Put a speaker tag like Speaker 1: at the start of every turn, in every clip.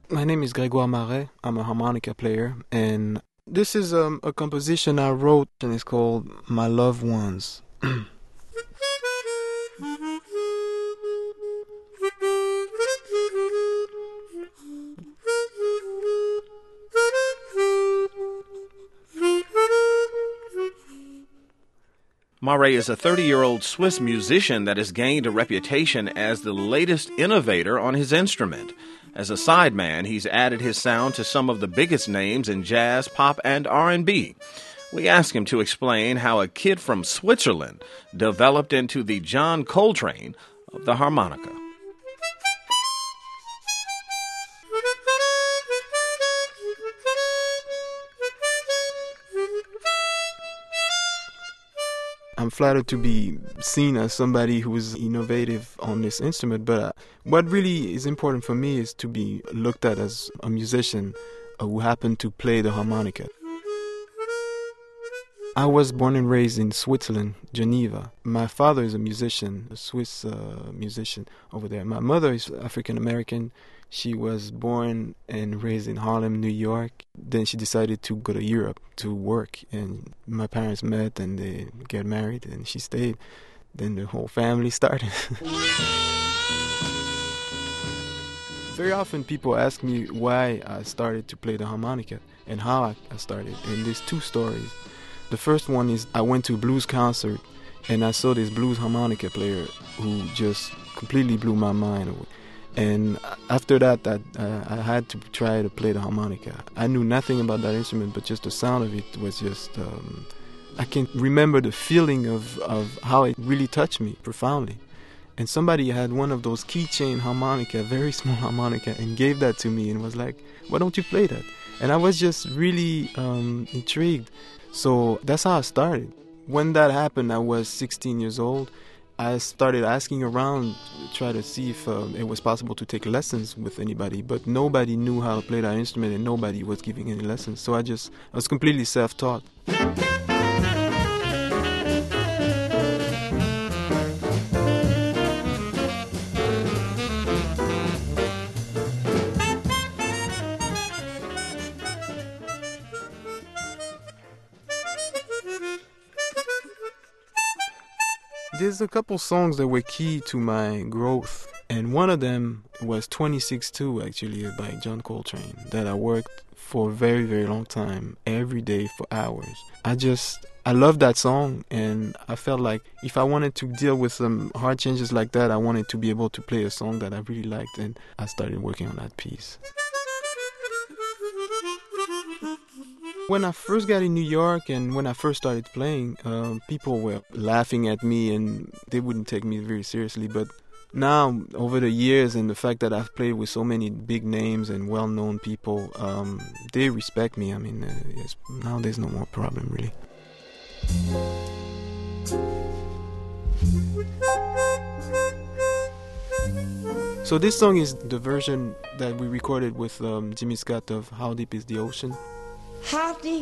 Speaker 1: My name is Grégoire Marais. I'm a harmonica player, and this is a composition I wrote, and it's called My Loved Ones.
Speaker 2: Marais is a 30-year-old Swiss musician that has gained a reputation as the latest innovator on his instrument. As a sideman, he's added his sound to some of the biggest names in jazz, pop, and R&B. We asked him to explain how a kid from Switzerland developed into the John Coltrane of the harmonica.
Speaker 1: I'm flattered to be seen as somebody who is innovative on this instrument, but what really is important for me is to be looked at as a musician who happened to play the harmonica. I was born and raised in Switzerland, Geneva. My father is a musician, a Swiss musician over there. My mother is African American. She was born and raised in Harlem, New York. Then she decided to go to Europe to work, and my parents met and they got married, and she stayed. Then the whole family started. Very often people ask me why I started to play the harmonica and how I started, and there's two stories. The first one is I went to a blues concert and I saw this blues harmonica player who just completely blew my mind away. And after that, I had to try to play the harmonica. I knew nothing about that instrument, but just the sound of it was just... I can remember the feeling of how it really touched me profoundly. And somebody had one of those keychain harmonica, very small harmonica, and gave that to me and was like, why don't you play that? And I was just really intrigued. So that's how I started. When that happened, I was 16 years old. I started asking around to try to see if it was possible to take lessons with anybody, but nobody knew how to play that instrument and nobody was giving any lessons. So I was completely self-taught. There's a couple songs that were key to my growth, and one of them was 26-2 actually by John Coltrane, that I worked for a very, very long time, every day for hours. I love that song, and I felt like if I wanted to deal with some hard changes like that, I wanted to be able to play a song that I really liked, and I started working on that piece. When I first got in New York and when I first started playing, people were laughing at me and they wouldn't take me very seriously. But now, over the years and the fact that I've played with so many big names and well-known people, they respect me. I mean, now there's no more problem, really. So this song is the version that we recorded with Jimmy Scott of How Deep Is the Ocean?
Speaker 3: How deep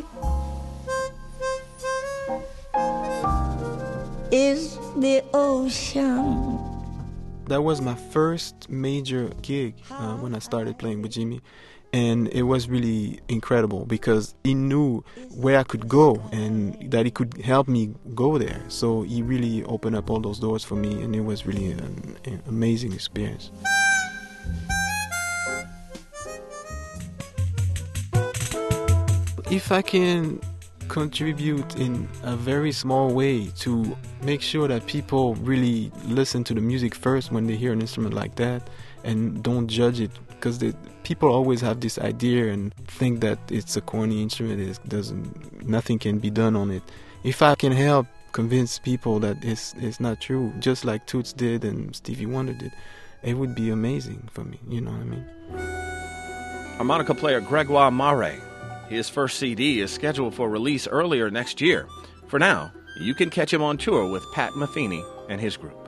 Speaker 3: is the ocean?
Speaker 1: That was my first major gig when I started playing with Jimmy. And it was really incredible because he knew where I could go and that he could help me go there. So he really opened up all those doors for me, and it was really an amazing experience. If I can contribute in a very small way to make sure that people really listen to the music first when they hear an instrument like that and don't judge it, because people always have this idea and think that it's a corny instrument, nothing can be done on it. If I can help convince people that it's not true, just like Toots did and Stevie Wonder did, it would be amazing for me, you know what I mean?
Speaker 2: Harmonica player Grégoire Marais. His first CD is scheduled for release earlier next year. For now, you can catch him on tour with Pat Metheny and his group.